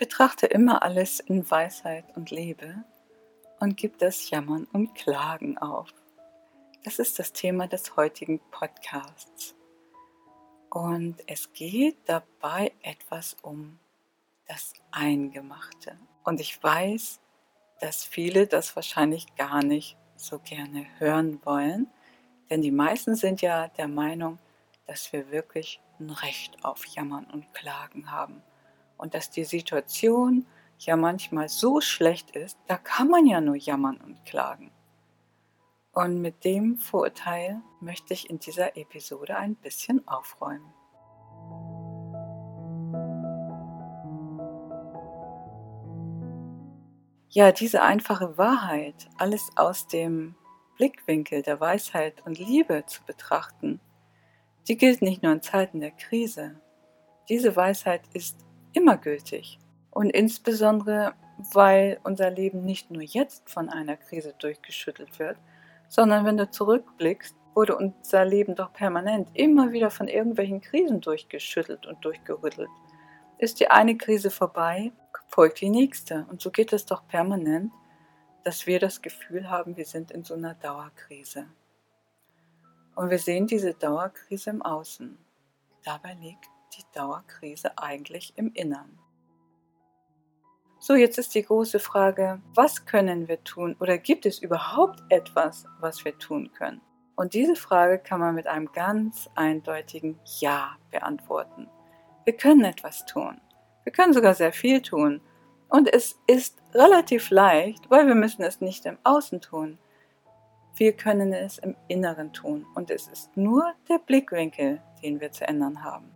Betrachte immer alles in Weisheit und Liebe und gib das Jammern und Klagen auf. Das ist das Thema des heutigen Podcasts. Und es geht dabei etwas um das Eingemachte. Und ich weiß, dass viele das wahrscheinlich gar nicht so gerne hören wollen, denn die meisten sind ja der Meinung, dass wir wirklich ein Recht auf Jammern und Klagen haben und dass die Situation ja manchmal so schlecht ist, da kann man ja nur jammern und klagen. Und mit dem Vorurteil möchte ich in dieser Episode ein bisschen aufräumen. Ja, diese einfache Wahrheit, alles aus dem Blickwinkel der Weisheit und Liebe zu betrachten, die gilt nicht nur in Zeiten der Krise. Diese Weisheit ist immer gültig und insbesondere, weil unser Leben nicht nur jetzt von einer Krise durchgeschüttelt wird, sondern wenn du zurückblickst, wurde unser Leben doch permanent immer wieder von irgendwelchen Krisen durchgeschüttelt und durchgerüttelt. Ist die eine Krise vorbei, folgt die nächste. Und so geht es doch permanent, dass wir das Gefühl haben, wir sind in so einer Dauerkrise. Und wir sehen diese Dauerkrise im Außen. Dabei liegt die Dauerkrise eigentlich im Innern. So, jetzt ist die große Frage, was können wir tun oder gibt es überhaupt etwas, was wir tun können? Und diese Frage kann man mit einem ganz eindeutigen Ja beantworten. Wir können etwas tun. Wir können sogar sehr viel tun. Und es ist relativ leicht, weil wir müssen es nicht im Außen tun. Wir können es im Inneren tun. Und es ist nur der Blickwinkel, den wir zu ändern haben.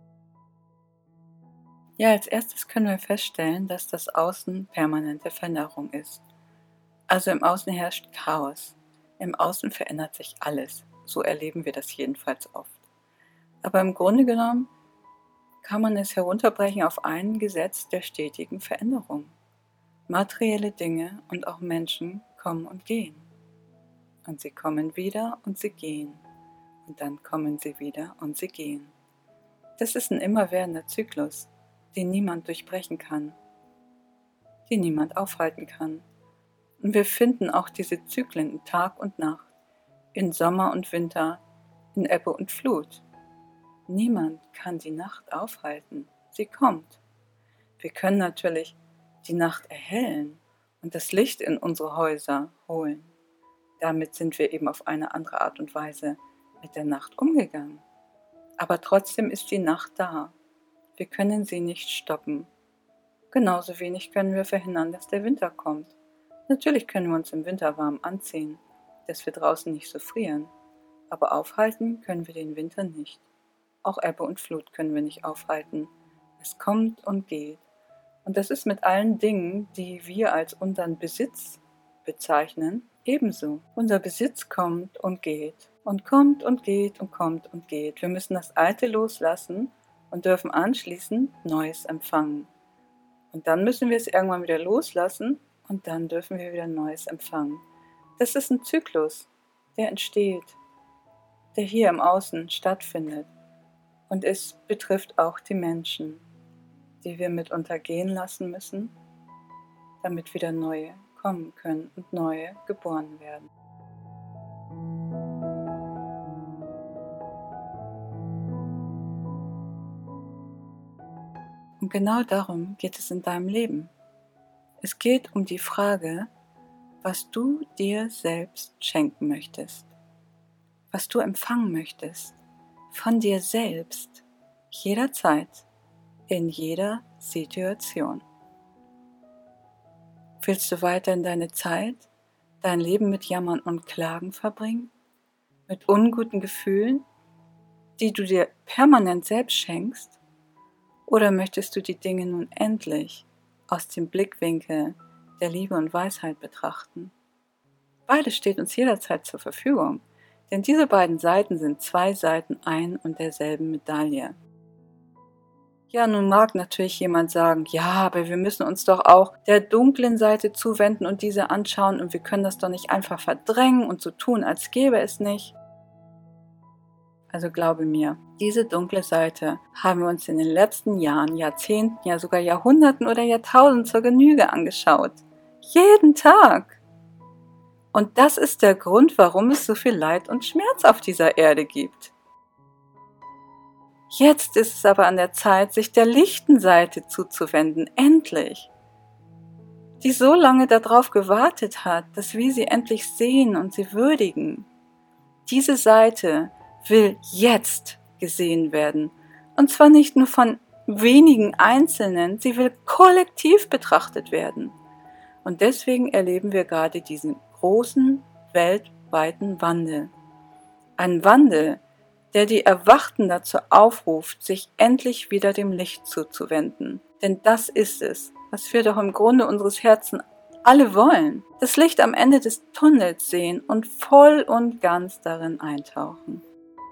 Ja, als erstes können wir feststellen, dass das Außen permanente Veränderung ist. Also im Außen herrscht Chaos. Im Außen verändert sich alles. So erleben wir das jedenfalls oft. Aber im Grunde genommen kann man es herunterbrechen auf ein Gesetz der stetigen Veränderung. Materielle Dinge und auch Menschen kommen und gehen. Und sie kommen wieder und sie gehen. Und dann kommen sie wieder und sie gehen. Das ist ein immerwährender Zyklus, den niemand durchbrechen kann, den niemand aufhalten kann. Und wir finden auch diese Zyklen in Tag und Nacht, in Sommer und Winter, in Ebbe und Flut. Niemand kann die Nacht aufhalten, sie kommt. Wir können natürlich die Nacht erhellen und das Licht in unsere Häuser holen. Damit sind wir eben auf eine andere Art und Weise mit der Nacht umgegangen. Aber trotzdem ist die Nacht da. Wir können sie nicht stoppen. Genauso wenig können wir verhindern, dass der Winter kommt. Natürlich können wir uns im Winter warm anziehen, dass wir draußen nicht so frieren. Aber aufhalten können wir den Winter nicht. Auch Ebbe und Flut können wir nicht aufhalten. Es kommt und geht. Und das ist mit allen Dingen, die wir als unseren Besitz bezeichnen, ebenso. Unser Besitz kommt und geht. Und kommt und geht und kommt und geht. Wir müssen das Alte loslassen und dürfen anschließend Neues empfangen. Und dann müssen wir es irgendwann wieder loslassen und dann dürfen wir wieder Neues empfangen. Das ist ein Zyklus, der entsteht, der hier im Außen stattfindet. Und es betrifft auch die Menschen, die wir mitunter gehen lassen müssen, damit wieder neue kommen können und neue geboren werden. Und genau darum geht es in deinem Leben. Es geht um die Frage, was du dir selbst schenken möchtest, was du empfangen möchtest, von dir selbst, jederzeit, in jeder Situation. Willst du weiterhin deine Zeit, dein Leben mit Jammern und Klagen verbringen, mit unguten Gefühlen, die du dir permanent selbst schenkst? Oder möchtest du die Dinge nun endlich aus dem Blickwinkel der Liebe und Weisheit betrachten? Beides steht uns jederzeit zur Verfügung, denn diese beiden Seiten sind zwei Seiten ein und derselben Medaille. Ja, nun mag natürlich jemand sagen, ja, aber wir müssen uns doch auch der dunklen Seite zuwenden und diese anschauen und wir können das doch nicht einfach verdrängen und so tun, als gäbe es nicht. Also glaube mir, diese dunkle Seite haben wir uns in den letzten Jahren, Jahrzehnten, ja sogar Jahrhunderten oder Jahrtausenden zur Genüge angeschaut. Jeden Tag. Und das ist der Grund, warum es so viel Leid und Schmerz auf dieser Erde gibt. Jetzt ist es aber an der Zeit, sich der lichten Seite zuzuwenden, endlich. Die so lange darauf gewartet hat, dass wir sie endlich sehen und sie würdigen. Diese Seite will jetzt gesehen werden. Und zwar nicht nur von wenigen Einzelnen, sie will kollektiv betrachtet werden. Und deswegen erleben wir gerade diesen großen weltweiten Wandel. Ein Wandel, der die Erwachten dazu aufruft, sich endlich wieder dem Licht zuzuwenden. Denn das ist es, was wir doch im Grunde unseres Herzens alle wollen. Das Licht am Ende des Tunnels sehen und voll und ganz darin eintauchen.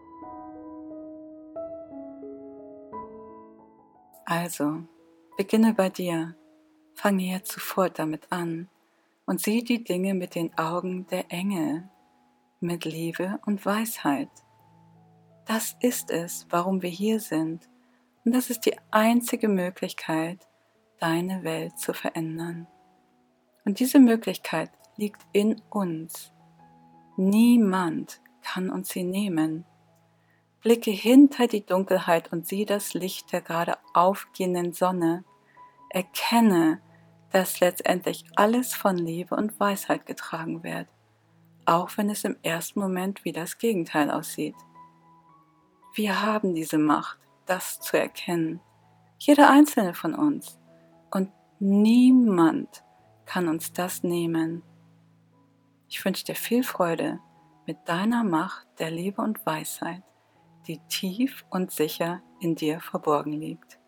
Also, beginne bei dir. Fange jetzt sofort damit an und sieh die Dinge mit den Augen der Engel, mit Liebe und Weisheit. Das ist es, warum wir hier sind, und das ist die einzige Möglichkeit, deine Welt zu verändern. Und diese Möglichkeit liegt in uns. Niemand kann uns sie nehmen. Blicke hinter die Dunkelheit und sieh das Licht der gerade aufgehenden Sonne. Erkenne, dass letztendlich alles von Liebe und Weisheit getragen wird, auch wenn es im ersten Moment wie das Gegenteil aussieht. Wir haben diese Macht, das zu erkennen, jeder einzelne von uns, und niemand kann uns das nehmen. Ich wünsche dir viel Freude mit deiner Macht der Liebe und Weisheit, die tief und sicher in dir verborgen liegt.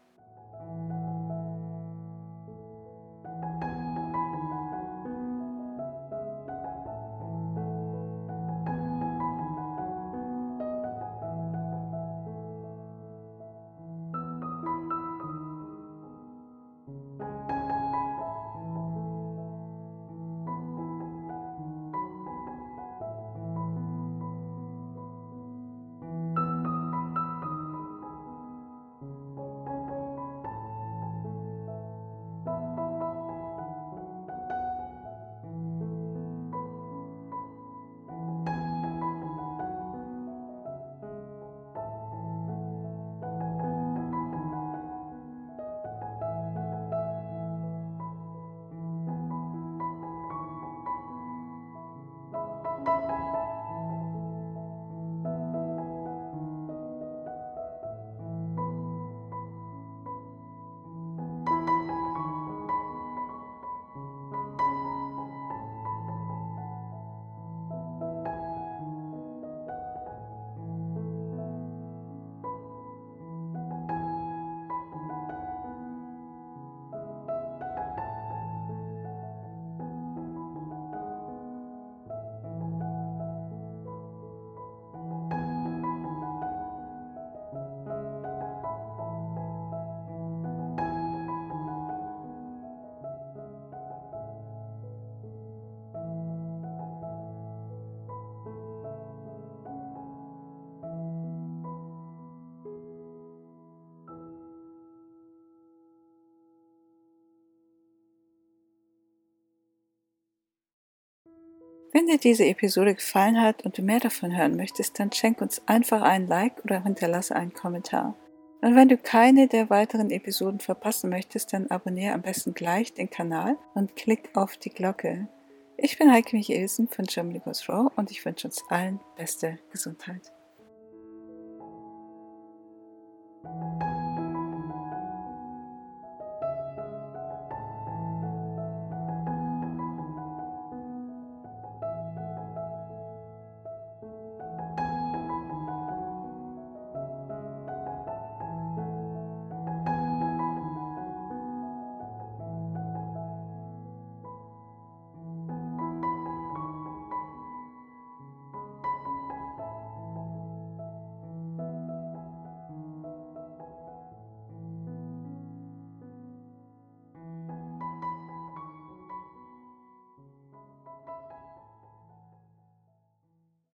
Wenn dir diese Episode gefallen hat und du mehr davon hören möchtest, dann schenk uns einfach einen Like oder hinterlasse einen Kommentar. Und wenn du keine der weiteren Episoden verpassen möchtest, dann abonniere am besten gleich den Kanal und klick auf die Glocke. Ich bin Heike Michaelsen von Germany Goes Raw und ich wünsche uns allen beste Gesundheit.